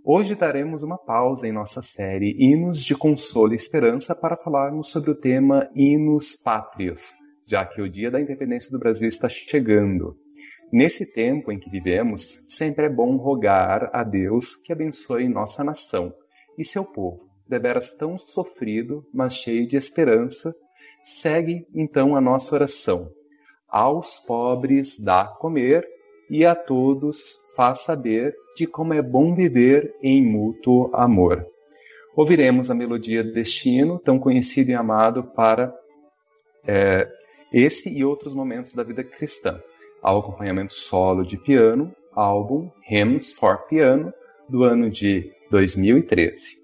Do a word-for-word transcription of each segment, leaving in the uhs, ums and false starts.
Hoje daremos uma pausa em nossa série Hinos de Consolo e Esperança para falarmos sobre o tema Hinos Pátrios, já que o Dia da Independência do Brasil está chegando. Nesse tempo em que vivemos, sempre é bom rogar a Deus que abençoe nossa nação e seu povo, deveras tão sofrido, mas cheio de esperança. Segue então a nossa oração. Aos pobres dá comer e a todos faz saber de como é bom viver em mútuo amor. Ouviremos a melodia deste hino, tão conhecido e amado para é, esse e outros momentos da vida cristã, ao acompanhamento solo de piano, álbum Hymns for Piano, do ano de dois mil e treze.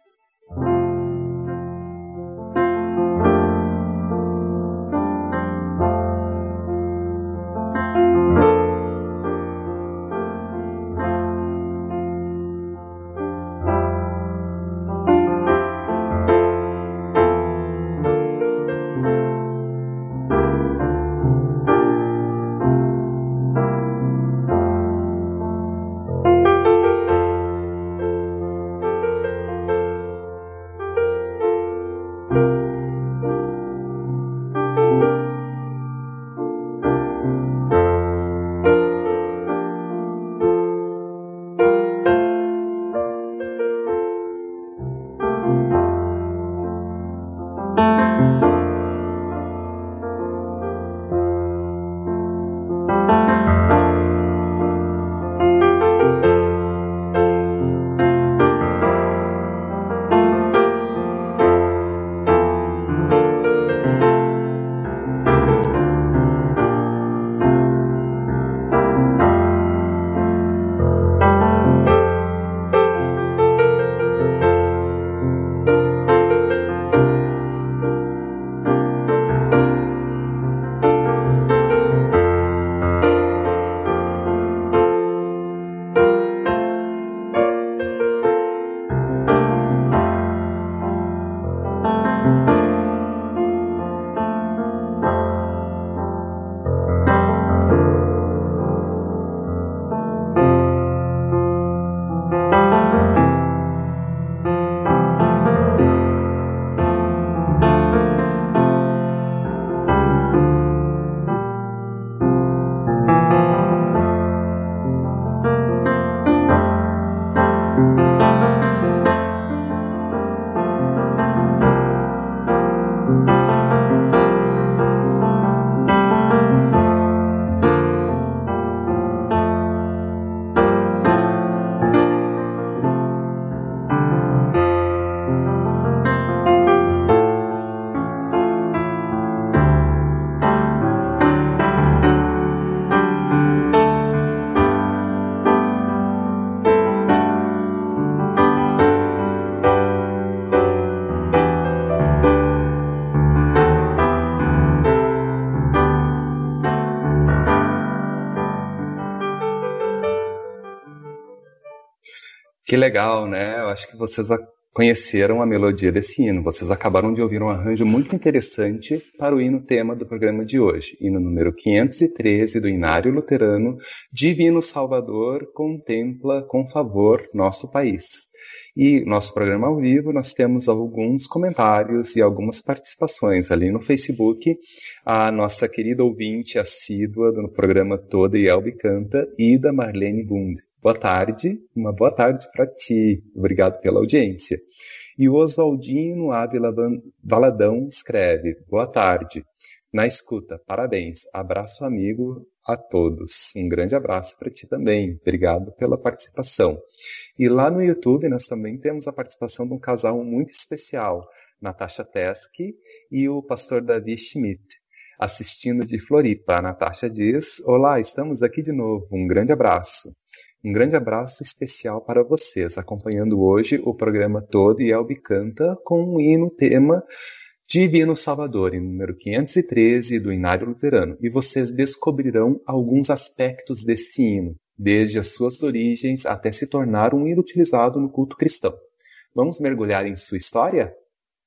Que legal, né? Eu acho que vocês conheceram a melodia desse hino. Vocês acabaram de ouvir um arranjo muito interessante para o hino tema do programa de hoje. Hino número quinhentos e treze do Inário Luterano, Divino Salvador, contempla com favor nosso país. E nosso programa ao vivo, nós temos alguns comentários e algumas participações ali no Facebook. A nossa querida ouvinte assídua do programa Toda Yelbe Canta, Ida Marlene Bund. Boa tarde, uma boa tarde para ti. Obrigado pela audiência. E o Oswaldino Ávila Valadão escreve, boa tarde. Na escuta, parabéns. Abraço amigo a todos. Um grande abraço para ti também. Obrigado pela participação. E lá no YouTube nós também temos a participação de um casal muito especial, Natasha Teske e o pastor Davi Schmidt, assistindo de Floripa. A Natasha diz, olá, estamos aqui de novo. Um grande abraço. Um grande abraço especial para vocês, acompanhando hoje o programa Todo Yelbe Canta com o hino tema Divino Salvador, número quinhentos e treze do Inário Luterano. E vocês descobrirão alguns aspectos desse hino, desde as suas origens até se tornar um hino utilizado no culto cristão. Vamos mergulhar em sua história?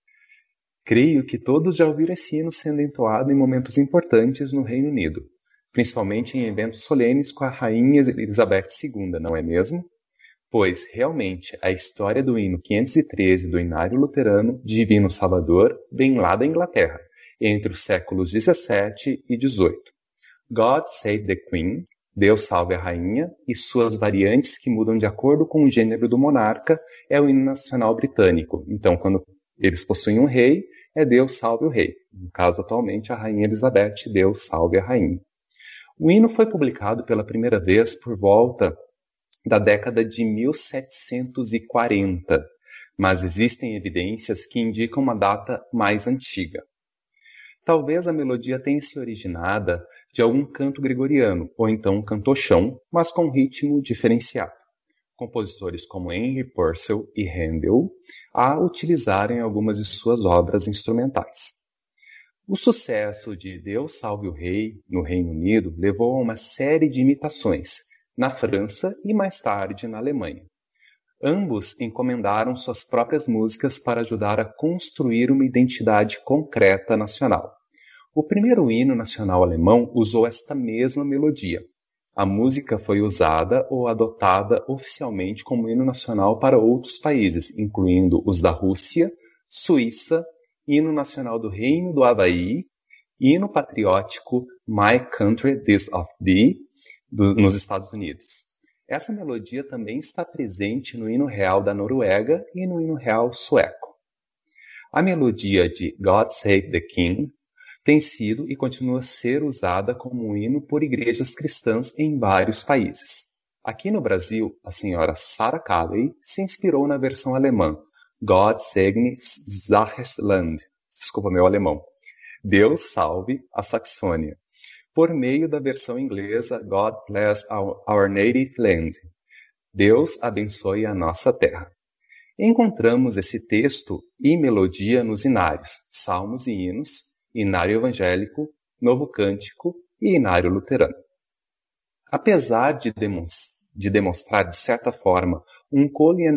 Creio que todos já ouviram esse hino sendo entoado em momentos importantes no Reino Unido, principalmente em eventos solenes com a Rainha Elizabeth segunda, não é mesmo? pois realmente a história do hino quinhentos e treze do Inário Luterano Divino Salvador vem lá da Inglaterra, entre os séculos dezessete e dezoito. God Save the Queen, Deus Salve a Rainha, e suas variantes que mudam de acordo com o gênero do monarca, é o hino nacional britânico. Então, quando eles possuem um rei, é Deus Salve o Rei. No caso, atualmente, a Rainha Elizabeth, Deus Salve a Rainha. O hino foi publicado pela primeira vez por volta da década de mil setecentos e quarenta, mas existem evidências que indicam uma data mais antiga. Talvez a melodia tenha se originada de algum canto gregoriano, ou então um cantochão, mas com ritmo diferenciado. Compositores como Henry Purcell e Handel a utilizarem algumas de suas obras instrumentais. O sucesso de Deus Salve o Rei no Reino Unido levou a uma série de imitações, na França e mais tarde na Alemanha. Ambos encomendaram suas próprias músicas para ajudar a construir uma identidade concreta nacional. O primeiro hino nacional alemão usou esta mesma melodia. A música foi usada ou adotada oficialmente como hino nacional para outros países, incluindo os da Rússia, Suíça, hino nacional do Reino do Havaí, hino patriótico My Country This of Thee, do, nos Estados Unidos. Essa melodia também está presente no hino real da Noruega e no hino real sueco. A melodia de God Save the King tem sido e continua a ser usada como um hino por igrejas cristãs em vários países. Aqui no Brasil, a senhora Sarah Calley se inspirou na versão alemã God segne Sacherland, desculpa meu alemão, Deus salve a Saxônia, por meio da versão inglesa God bless our, our native land, Deus abençoe a nossa terra. Encontramos esse texto e melodia nos inários, salmos e hinos, inário evangélico, novo cântico e inário luterano. Apesar de, demonstrar, de demonstrar, de certa forma, um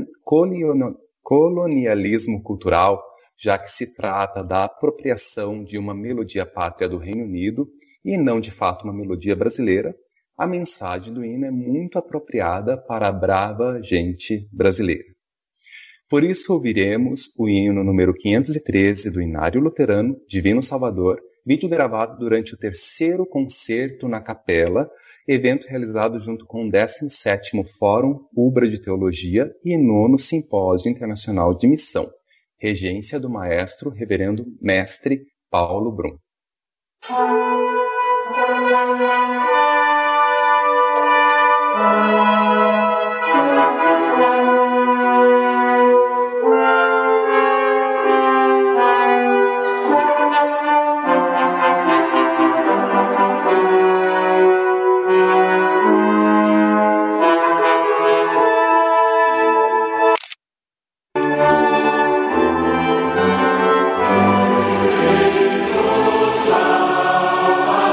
colonialismo cultural, já que se trata da apropriação de uma melodia pátria do Reino Unido e não de fato uma melodia brasileira, a mensagem do hino é muito apropriada para a brava gente brasileira. Por isso ouviremos o hino número quinhentos e treze do Inário Luterano Divino Salvador, vídeo gravado durante o terceiro concerto na capela, evento realizado junto com o décimo sétimo Fórum Ubra de Teologia e nono Simpósio Internacional de Missão, regência do maestro reverendo mestre Paulo Brum. Stop.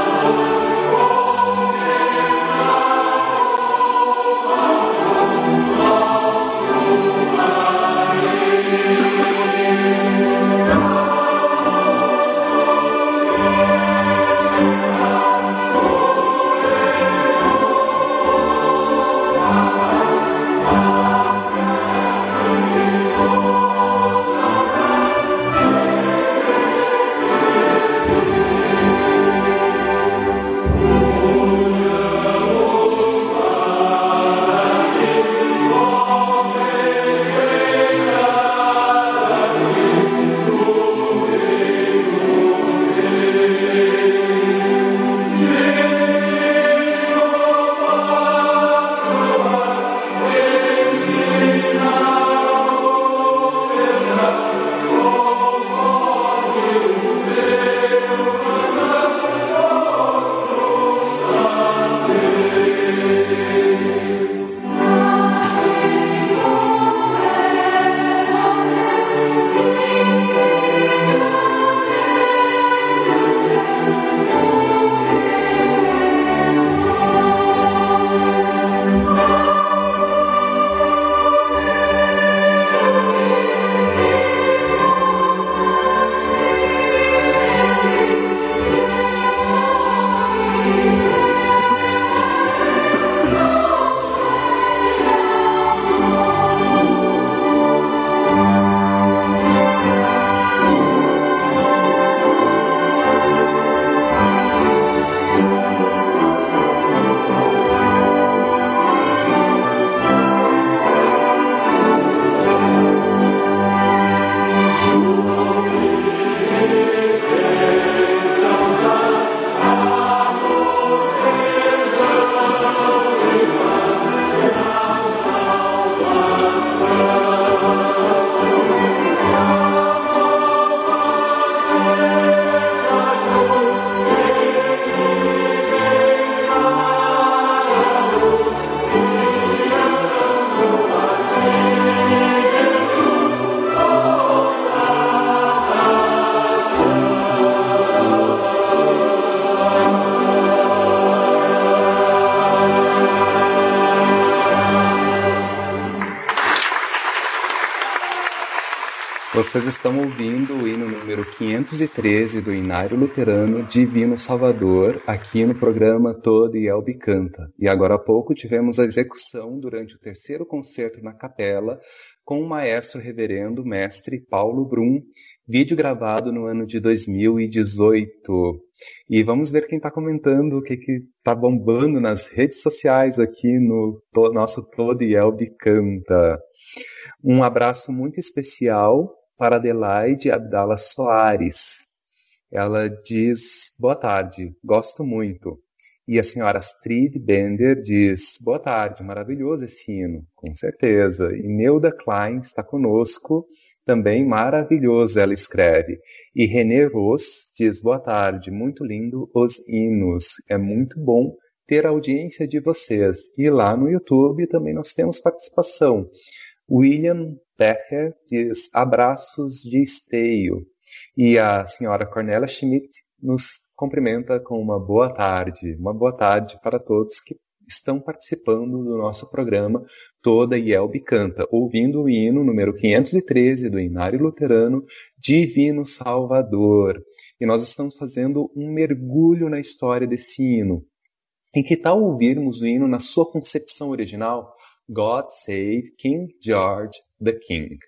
Vocês estão ouvindo o hino número quinhentos e treze do Inário Luterano Divino Salvador, aqui no programa Toda e Elbe Canta. E agora há pouco tivemos a execução durante o terceiro concerto na capela com o maestro reverendo mestre Paulo Brum, vídeo gravado no ano de dois mil e dezoito. E vamos ver quem está comentando o que está bombando nas redes sociais aqui no to- nosso Toda e Elbe Canta. Um abraço muito especial para Adelaide Abdala Soares. Ela diz, boa tarde, gosto muito. E a senhora Astrid Bender diz, boa tarde, maravilhoso esse hino, com certeza. E Neuda Klein está conosco, também maravilhoso, ela escreve. E René Ross diz, boa tarde, muito lindo os hinos, é muito bom ter a audiência de vocês. E lá no YouTube também nós temos participação. William Becker diz, abraços de esteio. E a senhora Cornélia Schmidt nos cumprimenta com uma boa tarde. Uma boa tarde para todos que estão participando do nosso programa Toda e Elbe Canta, ouvindo o hino número quinhentos e treze do Inário Luterano Divino Salvador. E nós estamos fazendo um mergulho na história desse hino. E que tal ouvirmos o hino na sua concepção original? God Save King George the King.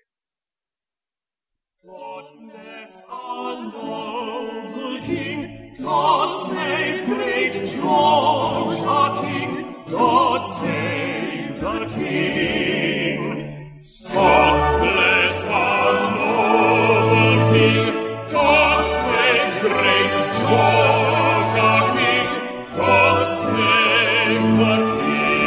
God bless our noble King, God save great George our King, God save the King. God bless our noble King, God save great George our King, God save the King.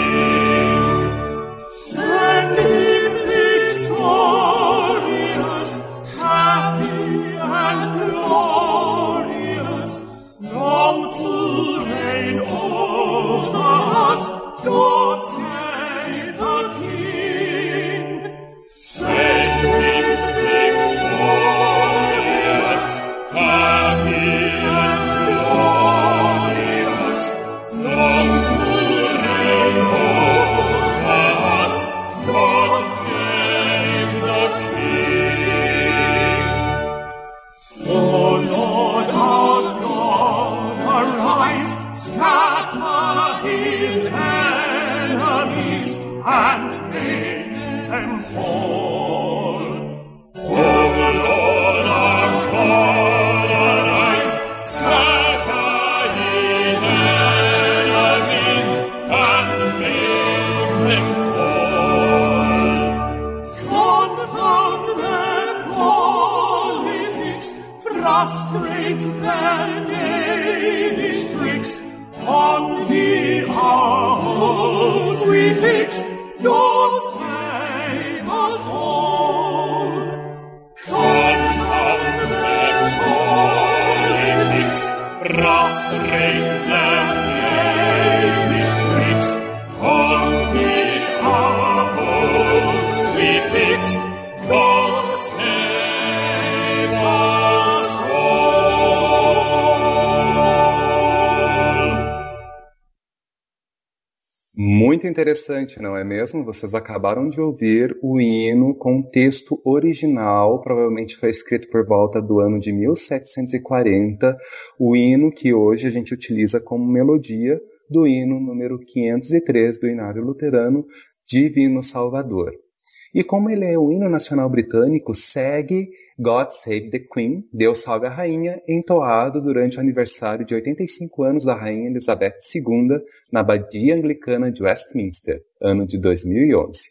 Send him victorious, happy and glorious, long to reign over us, God save the King. Send him victorious, happy and glorious, long to reign over us, God save the King. O Lord our God, arise, scatter his enemies, and make them fall. O Lord our God, arise, scatter his enemies, and make them fall. Confound their politics, frustrate their knavish tricks, on thee our hopes we fix, Lord save us all. Confound their politics, frustrate their knavish tricks, on thee our hopes we fix, God save us all. Muito interessante, não é mesmo? Vocês acabaram de ouvir o hino com o texto original, provavelmente foi escrito por volta do ano de mil setecentos e quarenta, o hino que hoje a gente utiliza como melodia do hino número quinhentos e três do Inário Luterano Divino Salvador. E como ele é o hino nacional britânico, segue God Save the Queen, Deus Salve a Rainha, entoado durante o aniversário de oitenta e cinco anos da Rainha Elizabeth segunda na Abadia Anglicana de Westminster, ano de dois mil e onze.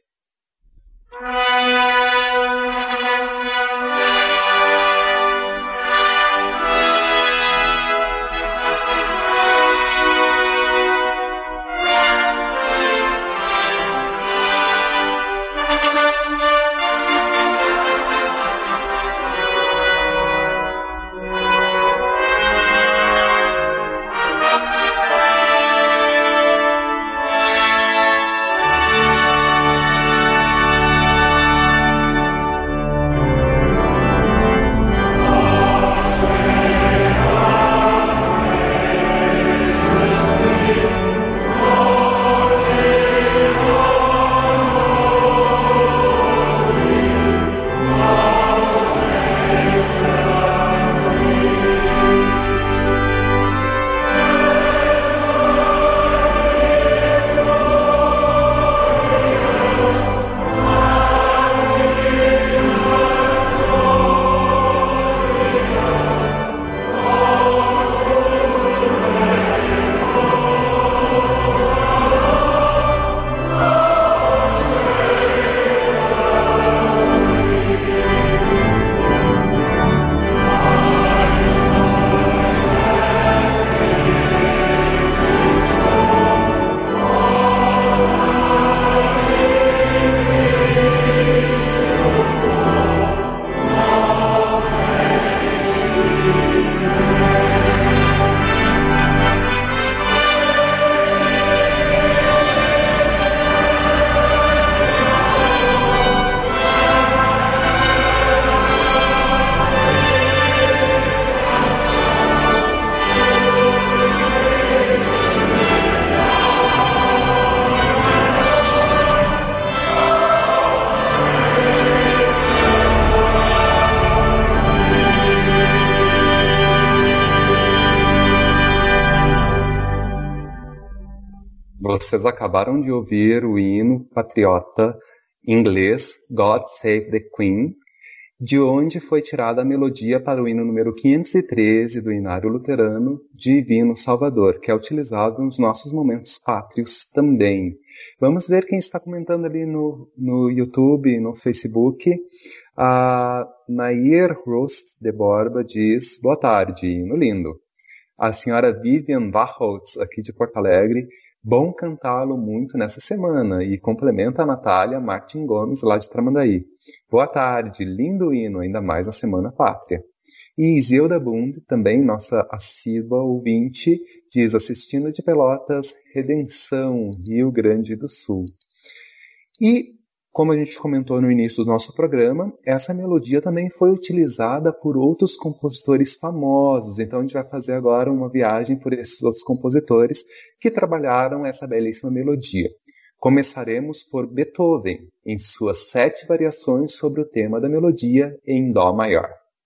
Vocês acabaram de ouvir o hino patriota inglês God Save the Queen, de onde foi tirada a melodia para o hino número quinhentos e treze do Inário Luterano, Divino Salvador, que é utilizado nos nossos momentos pátrios também. Vamos ver quem está comentando ali no, no YouTube, no Facebook. A Nair Rost de Borba diz, boa tarde, hino lindo. A senhora Vivian Wachholtz, aqui de Porto Alegre, bom cantá-lo muito nessa semana, e complementa a Natália Martin Gomes, lá de Tramandaí. Boa tarde, lindo hino, ainda mais na Semana Pátria. E Zilda Bund, também nossa assídua ouvinte, diz, assistindo de Pelotas, Redenção, Rio Grande do Sul. E, como a gente comentou no início do nosso programa, essa melodia também foi utilizada por outros compositores famosos. Então a gente vai fazer agora uma viagem por esses outros compositores que trabalharam essa belíssima melodia. Começaremos por Beethoven, em suas sete variações sobre o tema da melodia em Dó maior.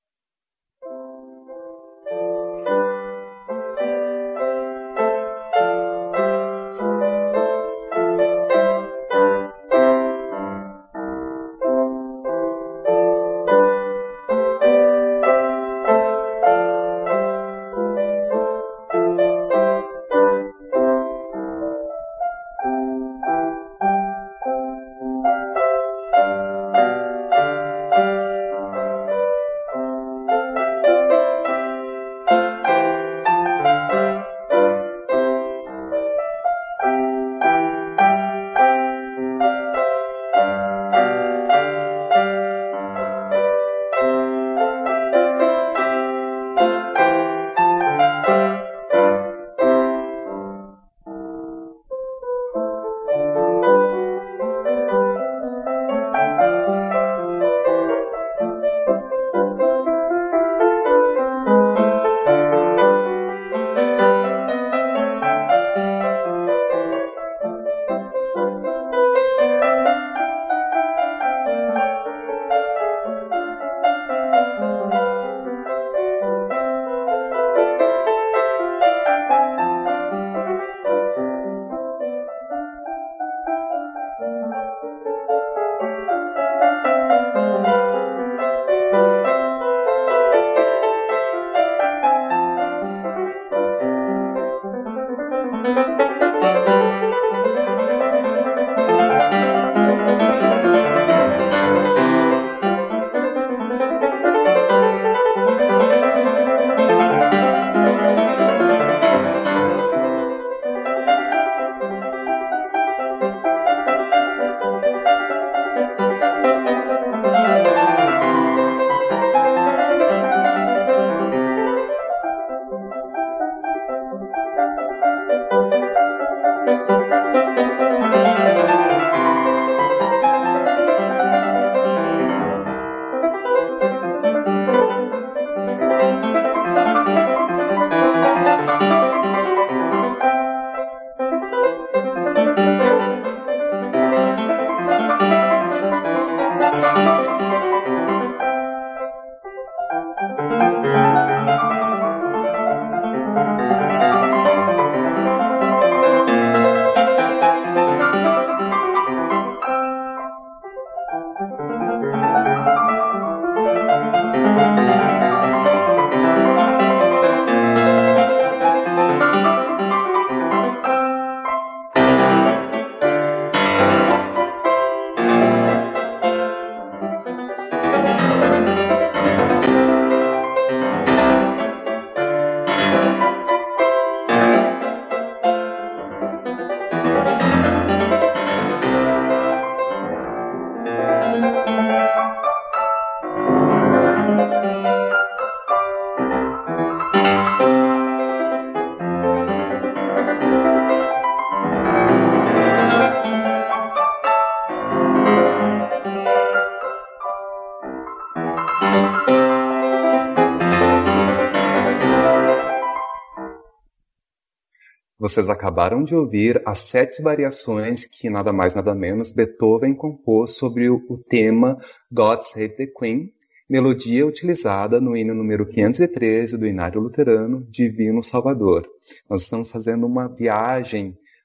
Vocês acabaram de ouvir as sete variações que, nada mais nada menos, Beethoven compôs sobre o, o tema God Save the Queen, melodia utilizada no hino número quinhentos e treze do Inário Luterano, Divino Salvador. Nós estamos fazendo uma viagem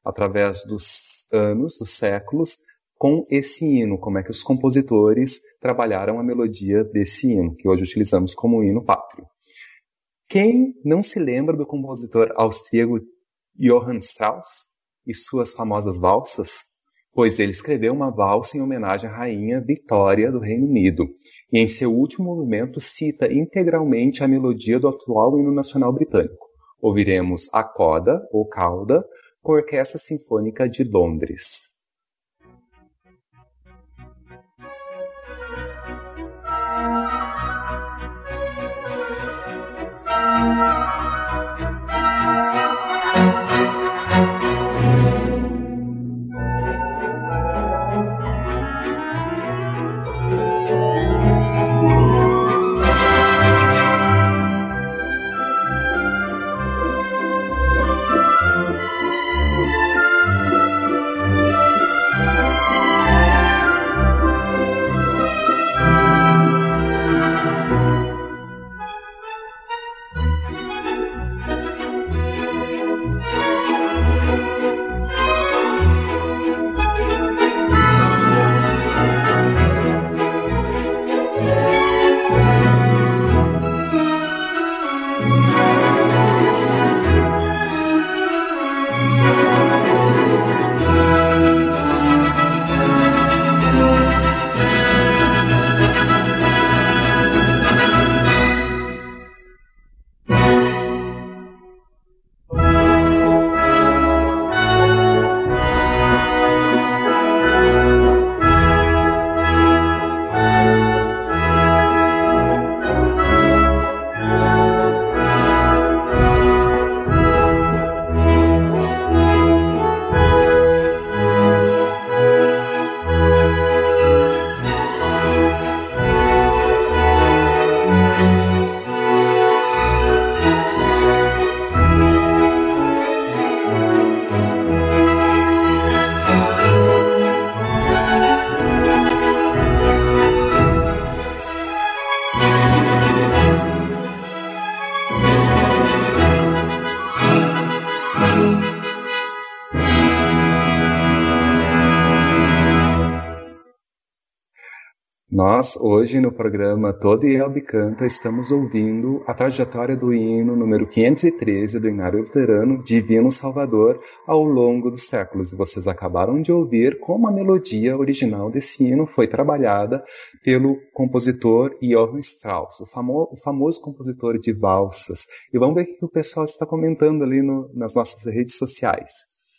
através dos anos, dos séculos, com esse hino, como é que os compositores trabalharam a melodia desse hino, que hoje utilizamos como hino pátrio. Quem não se lembra do compositor austríaco Johann Strauss e suas famosas valsas? Pois ele escreveu uma valsa em homenagem à rainha Vitória do Reino Unido, e em seu último movimento cita integralmente a melodia do atual hino nacional britânico. Ouviremos a coda, ou cauda, com a Orquestra Sinfônica de Londres. Nós, hoje, no programa Todo Elbe Canta, estamos ouvindo a trajetória do hino número quinhentos e treze do Inário Luterano, Divino Salvador, ao longo dos séculos. E vocês acabaram de ouvir como a melodia original desse hino foi trabalhada pelo compositor Johann Strauss, o, famo- o famoso compositor de valsas. E vamos ver o que o pessoal está comentando ali no, nas nossas redes sociais.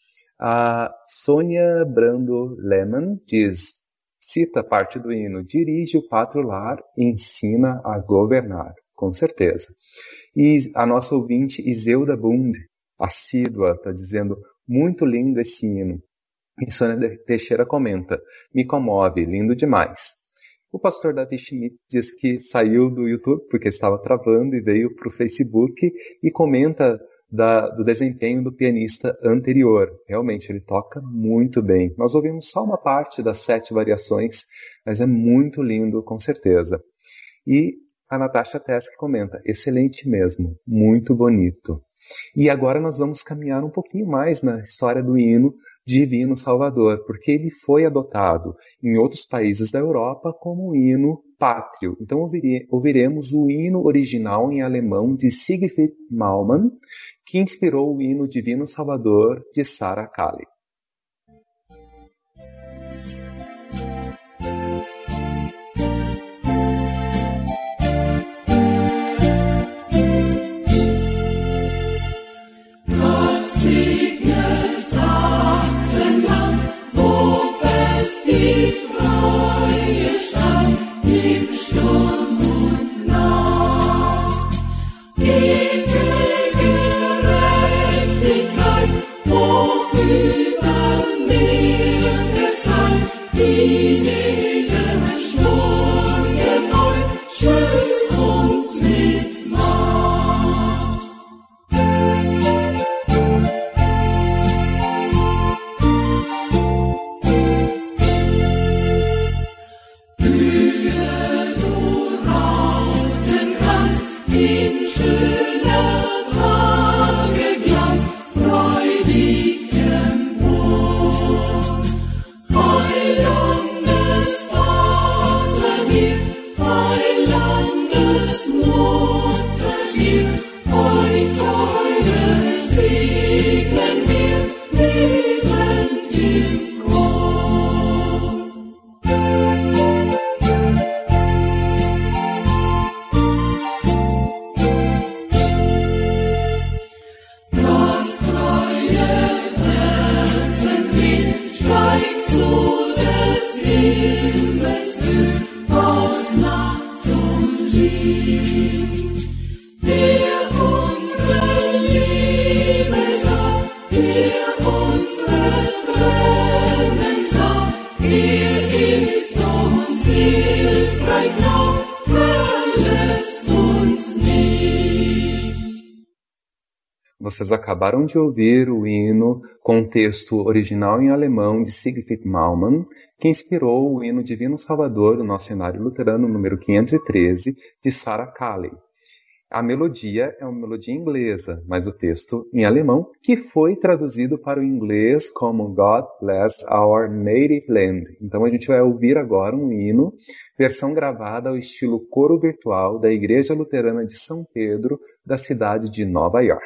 A Sônia Brando Lehmann diz... Cita parte do hino, dirige o pátrio lar, ensina a governar, com certeza. E a nossa ouvinte Iselda Bund, assídua, está dizendo, muito lindo esse hino. E Sônia Teixeira comenta, me comove, lindo demais. O pastor Davi Schmidt diz que saiu do YouTube porque estava travando e veio para o Facebook e comenta Da, do desempenho do pianista anterior. Realmente, ele toca muito bem. Nós ouvimos só uma parte das sete variações, mas é muito lindo, com certeza. E a Natasha Tesk comenta, excelente mesmo, muito bonito. E agora nós vamos caminhar um pouquinho mais na história do hino Divino Salvador, porque ele foi adotado em outros países da Europa como um hino pátrio. Então ouvire, ouviremos o hino original em alemão de Siegfried Maumann, que inspirou o hino Divino Salvador de Sarah Kali. Gott segne Sachsenland, wo fest die Treue stand, im Sturm und Nacht. Ewige Gerechtigkeit hoch über das Nachts zum Licht, der unsere Liebe sah, der unsere Tränen sah, er ist uns hilfreich noch, verlässt uns nicht. Vocês acabaram de ouvir o hino com o texto original em alemão de Siegfried Naumann, que inspirou o hino Divino Salvador do nosso Inário Luterano número quinhentos e treze, de Sarah Kalley. A melodia é uma melodia inglesa, mas o texto em alemão, que foi traduzido para o inglês como God Bless Our Native Land. Então a gente vai ouvir agora um hino, versão gravada ao estilo coro virtual da Igreja Luterana de São Pedro, da cidade de Nova York.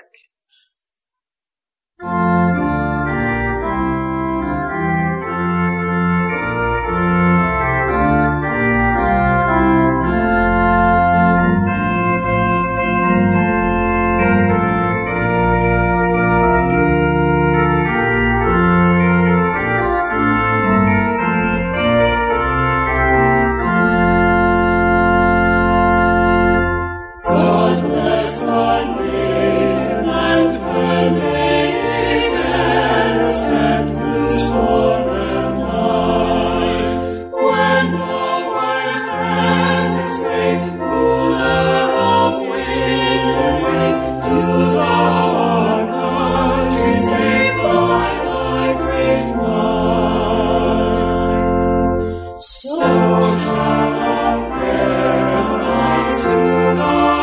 God bless my native land, vermählt and stepped through storm and light. When the white tempest came, ruler of wind and rain, to thou our country saved by thy great might. So shall our prayers rise to God.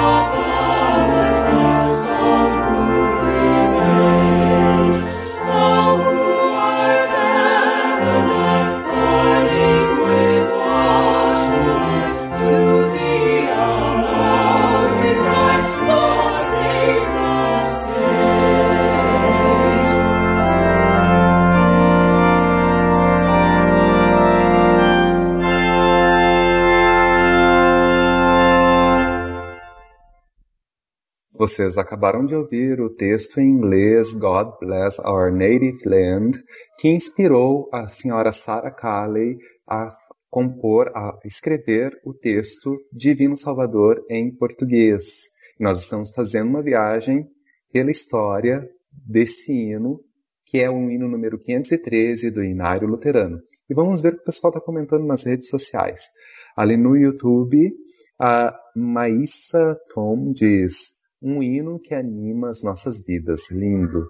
Vocês acabaram de ouvir o texto em inglês God Bless Our Native Land, que inspirou a senhora Sarah Kalley a compor, a escrever o texto Divino Salvador em português. Nós estamos fazendo uma viagem pela história desse hino, que é o hino número quinhentos e treze do Inário Luterano. E vamos ver o que o pessoal está comentando nas redes sociais. Ali no YouTube, a Maísa Tom diz: um hino que anima as nossas vidas, lindo.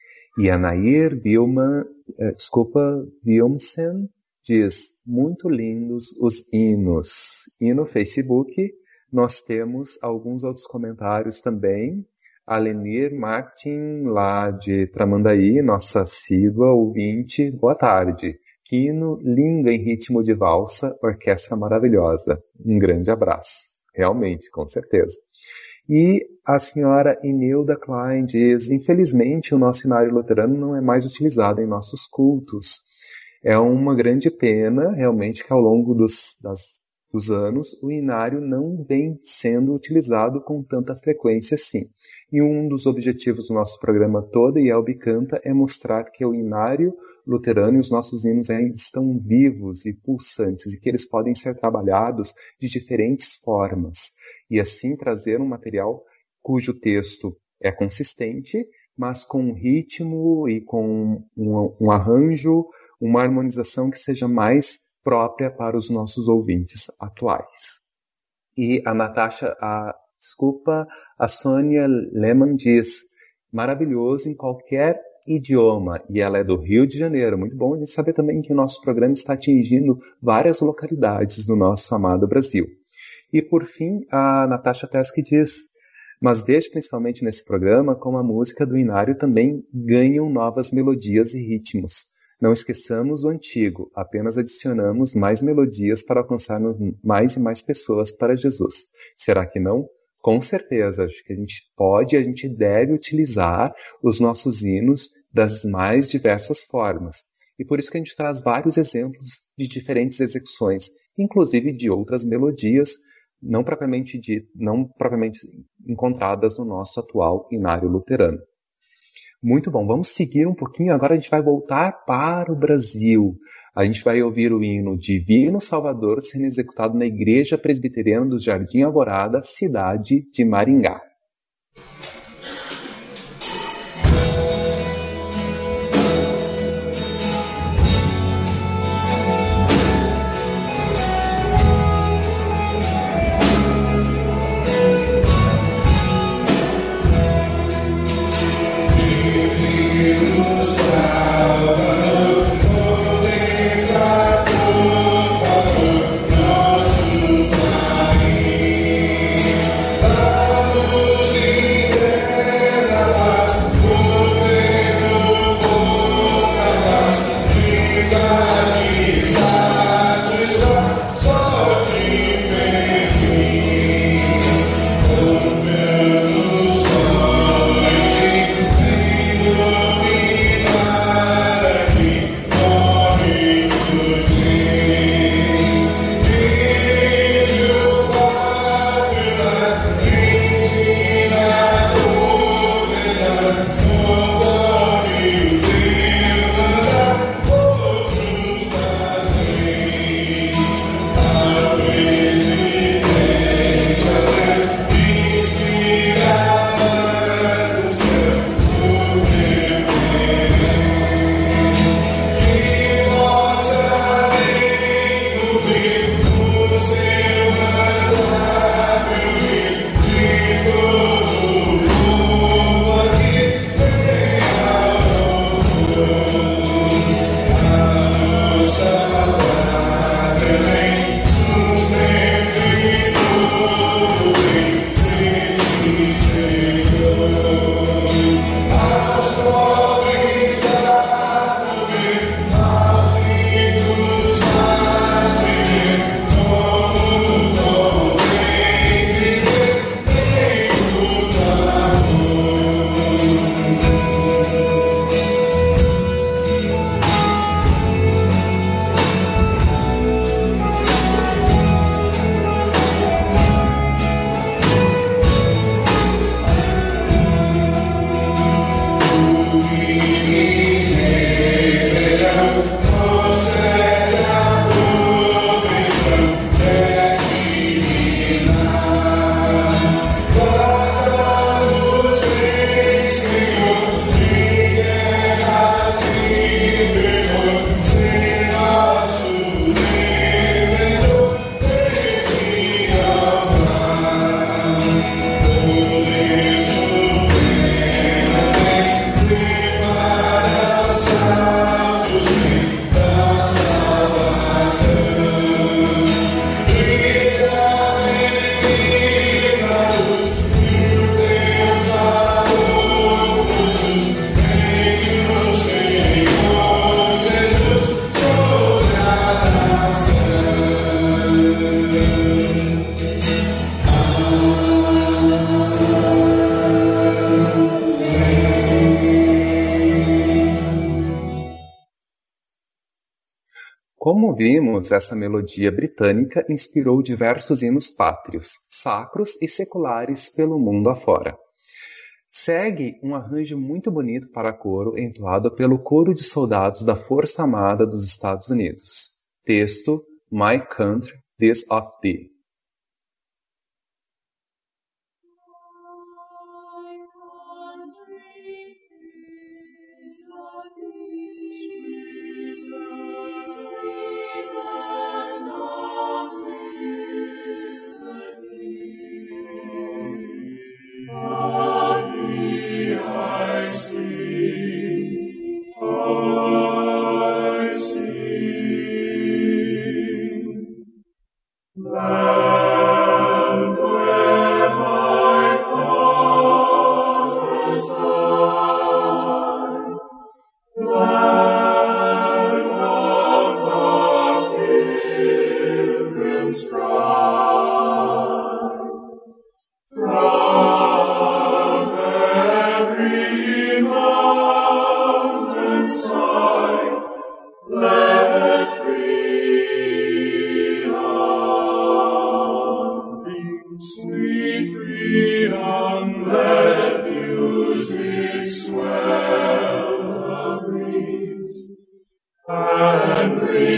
E a Nair Vilma, eh, desculpa, Vilmsen diz: muito lindos os hinos. E no Facebook nós temos alguns outros comentários também. A Lenir Martin, lá de Tramandaí, nossa assídua ouvinte, boa tarde. Que hino lindo em ritmo de valsa, orquestra maravilhosa. Um grande abraço. Realmente, com certeza. E a senhora Inilda Klein diz: infelizmente o nosso Inário Luterano não é mais utilizado em nossos cultos. É uma grande pena, realmente, que ao longo dos, das, dos anos o Inário não vem sendo utilizado com tanta frequência assim. E um dos objetivos do nosso programa Toda e Elbe Canta é mostrar que o Inário Luterano e os nossos hinos ainda estão vivos e pulsantes e que eles podem ser trabalhados de diferentes formas. E assim trazer um material cujo texto é consistente, mas com um ritmo e com um, um arranjo, uma harmonização que seja mais própria para os nossos ouvintes atuais. E a Natasha, a, desculpa, a Sônia Lehmann diz: maravilhoso em qualquer idioma, e ela é do Rio de Janeiro. Muito bom a gente saber também que o nosso programa está atingindo várias localidades do nosso amado Brasil. E por fim, a Natasha Teske diz: mas vejo principalmente nesse programa como a música do Inário também ganham novas melodias e ritmos. Não esqueçamos o antigo, apenas adicionamos mais melodias para alcançarmos mais e mais pessoas para Jesus. Será que não? Com certeza, acho que a gente pode e a gente deve utilizar os nossos hinos das mais diversas formas. E por isso que a gente traz vários exemplos de diferentes execuções, inclusive de outras melodias, não propriamente, de, não propriamente encontradas no nosso atual Inário Luterano. Muito bom, vamos seguir um pouquinho, agora a gente vai voltar para o Brasil. A gente vai ouvir o hino Divino Salvador sendo executado na Igreja Presbiteriana do Jardim Alvorada, cidade de Maringá. Como vimos, essa melodia britânica inspirou diversos hinos pátrios, sacros e seculares pelo mundo afora. Segue um arranjo muito bonito para coro entoado pelo Coro de Soldados da Força Armada dos Estados Unidos. Texto: My Country, This of Thee. And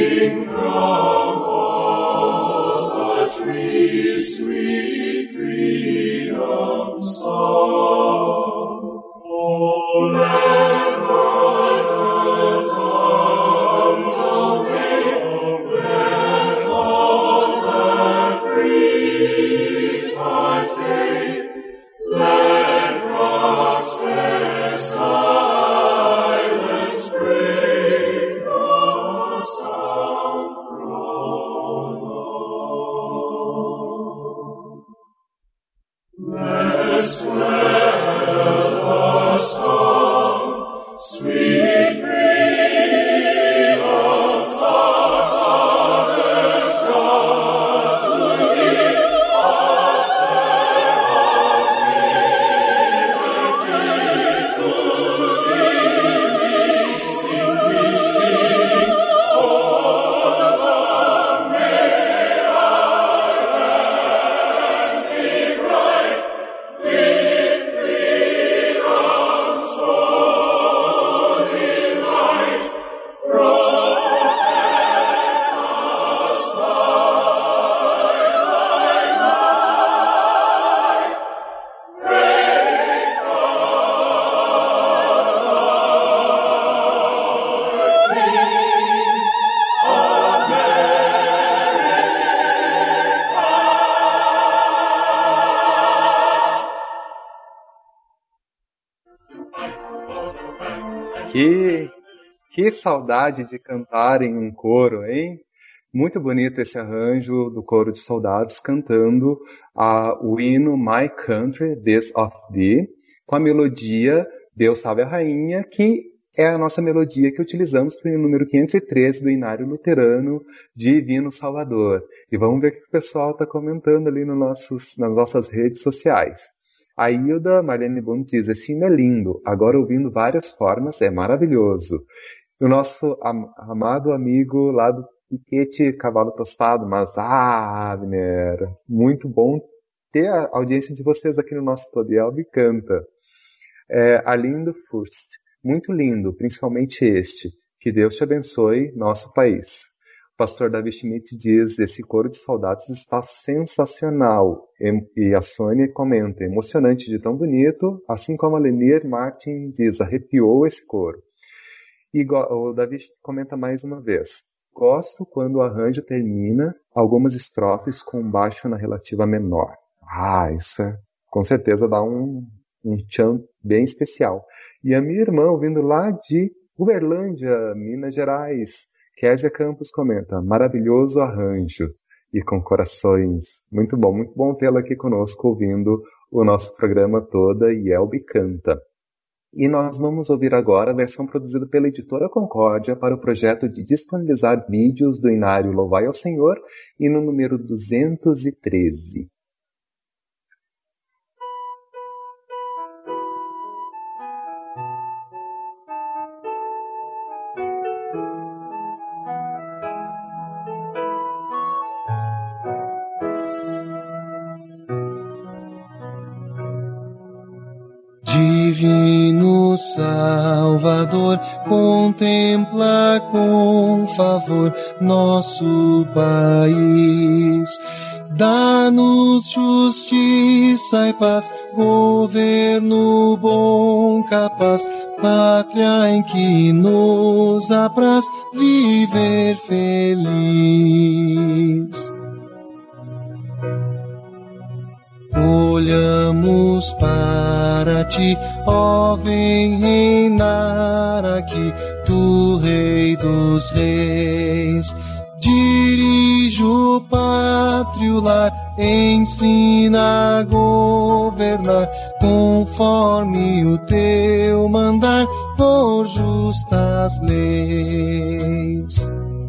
sweet, sweet freedom song. Oh, let not earth tongues away, let all that breathe God's day, let rocks their silence break, the sound prolonged. Let swell the song, sweet freedom, our Father's God, to give up their of liberty. To thee we sing, we sing, all along may our land be bright, with freedom's holy light. Protect us by thy might. Break our King, America. Que, que saudade de cantar em um coro, hein? Muito bonito esse arranjo do coro de soldados cantando a, o hino My Country, This of Thee, com a melodia Deus Salve a Rainha, que é a nossa melodia que utilizamos para o número quinhentos e treze do Inário Luterano Divino Salvador. E vamos ver o que o pessoal está comentando ali no nossos, nas nossas redes sociais. A Hilda Marlene Bund diz, esse hino é lindo, agora ouvindo várias formas é maravilhoso. E o nosso am- amado amigo lá do Piquete Cavalo Tostado, mas ah, Abner, muito bom ter a audiência de vocês aqui no nosso Todiel e canta. É, Arlindo Furst, muito lindo, principalmente este. Que Deus te abençoe, nosso país. O pastor Davi Schmidt diz, esse coro de soldados está sensacional. E, e a Sônia comenta, emocionante de tão bonito, assim como a Lenir Martin diz, arrepiou esse coro. E go- o Davi comenta mais uma vez, gosto quando o arranjo termina algumas estrofes com um baixo na relativa menor. Ah, isso é, com certeza dá um, um tchan bem especial. E a minha irmã, ouvindo lá de Uberlândia, Minas Gerais, Késia Campos comenta, maravilhoso arranjo, e com corações. Muito bom, muito bom tê-la aqui conosco, ouvindo o nosso programa toda, e Elbe canta. E nós vamos ouvir agora a versão produzida pela Editora Concórdia para o projeto de disponibilizar vídeos do Inário Louvai ao Senhor, e no número duzentos e treze. Divino Salvador, contempla com favor nosso país. Dá-nos justiça e paz, governo bom, capaz, pátria em que nos apraz viver feliz. Olhamos para ti, ó, vem reinar aqui, tu Rei dos Reis. Dirige o pátrio lar, ensina a governar, conforme o teu mandar, por justas leis.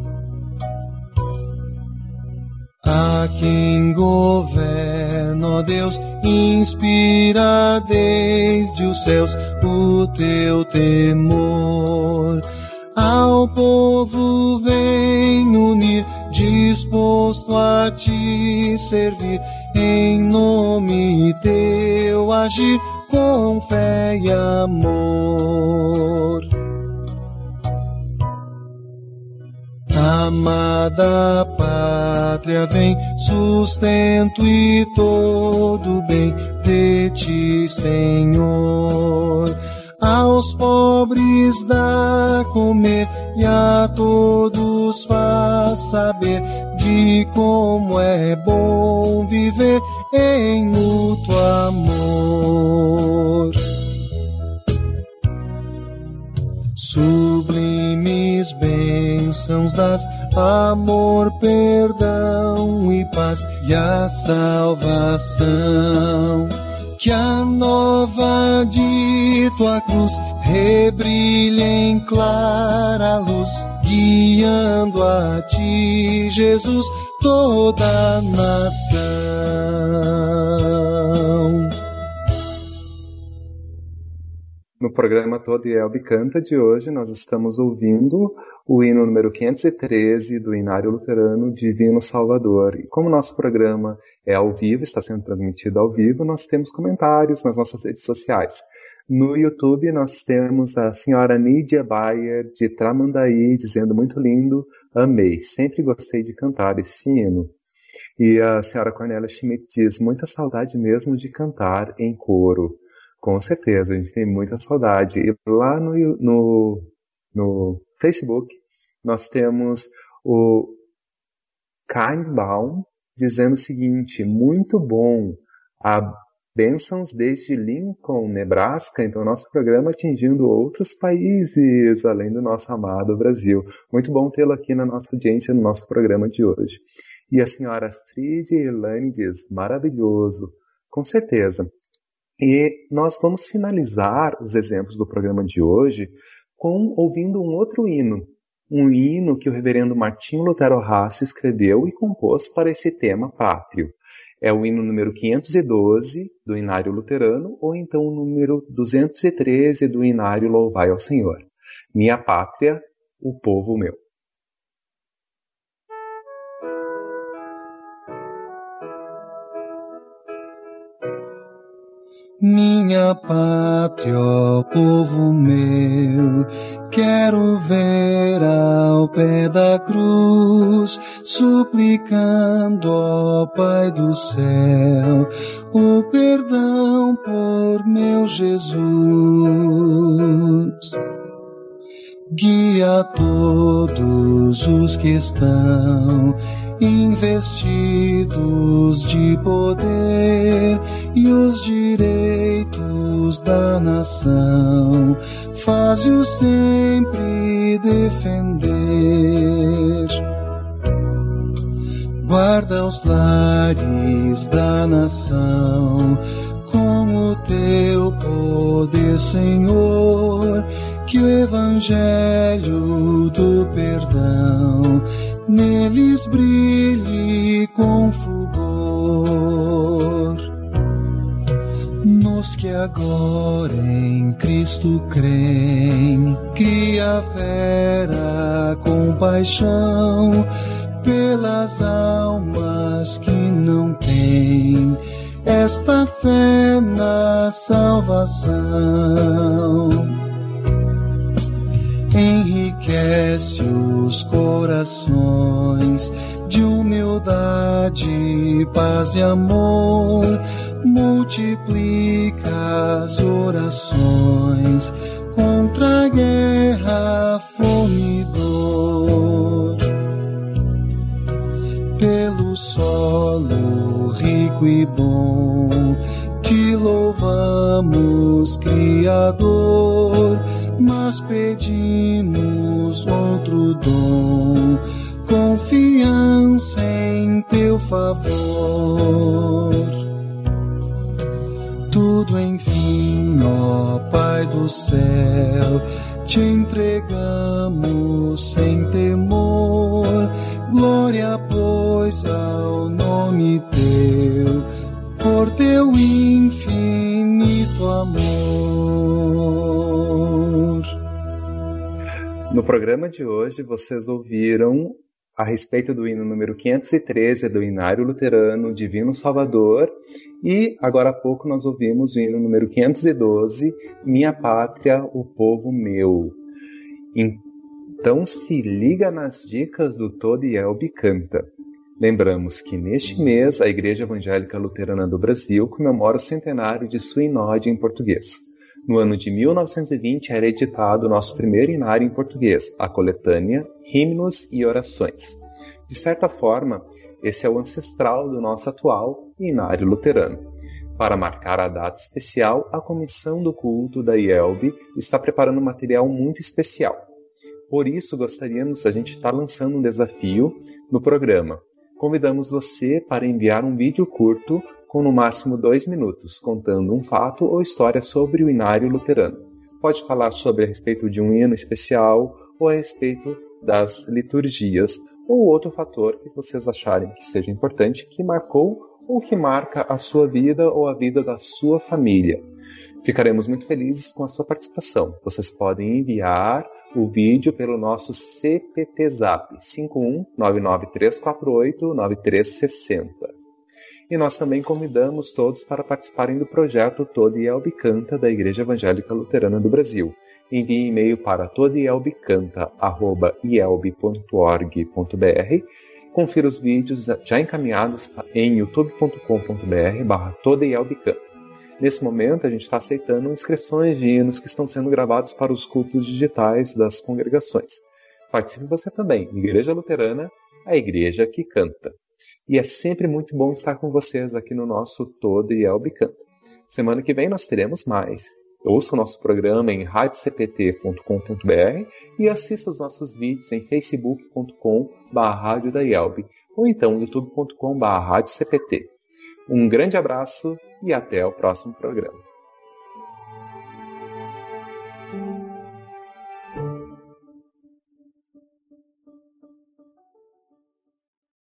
A quem governa, ó Deus, inspira desde os céus o teu temor. Ao povo vem unir, disposto a te servir, em nome teu agir, com fé e amor. Amada pátria, vem, sustento e todo bem de ti, Senhor. Aos pobres dá comer e a todos faz saber de como é bom viver em mútuo amor. Sublimes bênçãos das amor, perdão e paz e a salvação. Que a nova de tua cruz rebrilhe em clara luz, guiando a ti, Jesus, toda a nação. No programa Todo Elbe Canta de hoje, nós estamos ouvindo o hino número quinhentos e treze do Inário Luterano Divino Salvador. E como nosso programa é ao vivo, está sendo transmitido ao vivo, nós temos comentários nas nossas redes sociais. No YouTube nós temos a senhora Nídia Bayer, de Tramandaí, dizendo: muito lindo, amei, sempre gostei de cantar esse hino. E a senhora Cornélia Schmidt diz: muita saudade mesmo de cantar em coro. Com certeza, a gente tem muita saudade. E lá no, no, no Facebook, nós temos o Kainbaum dizendo o seguinte: muito bom, a bênçãos desde Lincoln, Nebraska. Então, nosso programa atingindo outros países, além do nosso amado Brasil. Muito bom tê-lo aqui na nossa audiência, no nosso programa de hoje. E a senhora Astrid Irlane diz: maravilhoso, com certeza. E nós vamos finalizar os exemplos do programa de hoje com ouvindo um outro hino. Um hino que o reverendo Martinho Lutero Hasse escreveu e compôs para esse tema pátrio. É o hino número quinhentos e doze do Inário Luterano, ou então o número duzentos e treze do Inário Louvai ao Senhor. Minha pátria, o povo meu. Minha pátria, ó povo meu, quero ver ao pé da cruz, suplicando, ó Pai do céu, o perdão por meu Jesus. Guia todos os que estão investidos de poder e os direitos da nação, faze-os sempre defender. Guarda os lares da nação com o teu poder, Senhor, que o evangelho do perdão neles brilhe com fulgor. Nos que agora em Cristo creem, cria vera compaixão pelas almas que não têm esta fé na salvação. Enriquece os corações de humildade, paz e amor, multiplica as orações contra a guerra, fome e dor. Pelo solo rico e bom, te louvamos, Criador, mas pedimos outro dom, confiança em teu favor. Tudo enfim, ó Pai do céu, te entregamos sem temor, glória pois ao nome teu, por teu infinito amor. No programa de hoje, vocês ouviram a respeito do hino número quinhentos e treze do Inário Luterano Divino Salvador, e agora há pouco nós ouvimos o hino número quinhentos e doze, Minha Pátria, o Povo Meu. Então se liga nas dicas do Todo e Elbe Canta. Lembramos que neste mês a Igreja Evangélica Luterana do Brasil comemora o centenário de sua Inode em português. No ano de mil novecentos e vinte era editado o nosso primeiro inário em português, a coletânea Himnos e Orações. De certa forma, esse é o ancestral do nosso atual inário luterano. Para marcar a data especial, a Comissão do Culto da I E L B está preparando um material muito especial. Por isso, gostaríamos, a gente está lançando um desafio no programa. Convidamos você para enviar um vídeo curto com no máximo dois minutos, contando um fato ou história sobre o inário luterano. Pode falar sobre a respeito de um hino especial ou a respeito das liturgias ou outro fator que vocês acharem que seja importante, que marcou ou que marca a sua vida ou a vida da sua família. Ficaremos muito felizes com a sua participação. Vocês podem enviar o vídeo pelo nosso C P T Zap cinco um nove nove três quatro oito nove três seis zero. E nós também convidamos todos para participarem do projeto Todo e Elbe Canta da Igreja Evangélica Luterana do Brasil. Envie e-mail para todo e elbe canta arroba i e l b ponto org ponto b r. Confira os vídeos já encaminhados em youtube ponto com ponto b r barra Todo e Elbe Canta. Nesse momento, a gente está aceitando inscrições de hinos que estão sendo gravados para os cultos digitais das congregações. Participe você também. Igreja Luterana, a igreja que canta. E é sempre muito bom estar com vocês aqui no nosso Todo e Elbe Canta. Semana que vem nós teremos mais. Ouça o nosso programa em rádio c p t ponto com ponto b r e assista os nossos vídeos em facebook ponto com barra rádio da I E L B ou então youtube ponto com barra rádio c p t. Um grande abraço e até o próximo programa.